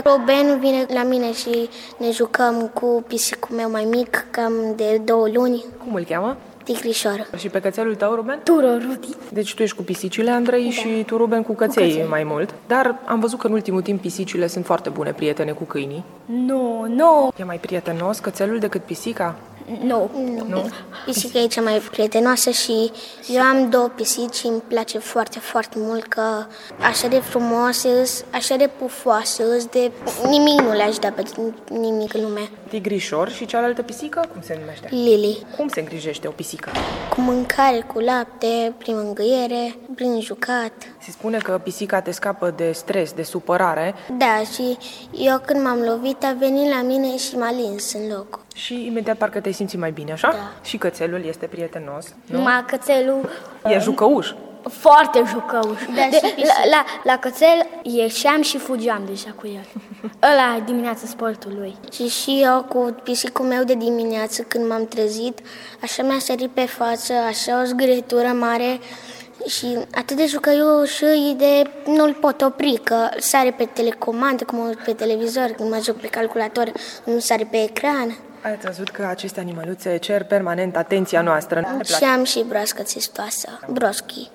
Ruben vine la mine și ne jucăm cu pisicul meu mai mic, cam de 2 luni, Cum îl cheamă? Tigrișoară. Și pe cățelul tău, Ruben? Turo, Rudi. Deci tu ești cu pisicile, Andrei, și tu, Ruben, cu căței mai mult. Dar am văzut că în ultimul timp pisicile sunt foarte bune prietene cu câinii. Nu. E mai prietenos cățelul decât pisica? Nu. Pisica e cea mai prietenoasă și eu am 2 pisici și îmi place foarte, foarte mult că așa de frumoase, așa de pufoase, de nimic nu le-aș da pe nimic în lume. Tigrișor și cealaltă pisică? Cum se numește? Lili, Cum se îngrijește o pisică? cu mâncare, cu lapte, prin mângâiere, prin jucat. Se spune că pisica te scapă de stres, de supărare Da, și eu când m-am lovit a venit la mine și m-a lins în loc. și imediat parcă te simți mai bine, așa? Da. Și cățelul este prietenos, nu? Numai cățelul E jucăuș. foarte jucăuș. Da, și La cățel ieșeam și fugeam deja cu el. Ăla e dimineața sportul lui. Și eu cu pisicul meu de dimineață când m-am trezit, așa mi-a sărit pe față, așa o zgârietură mare și atât de jucăuș de nu-l pot opri, că sare pe telecomandă, cum pe televizor, când mă joc pe calculator, nu sare pe ecran. Ați văzut că aceste animăluțe cer permanent atenția noastră. Și am și broască țestoasă, broschii.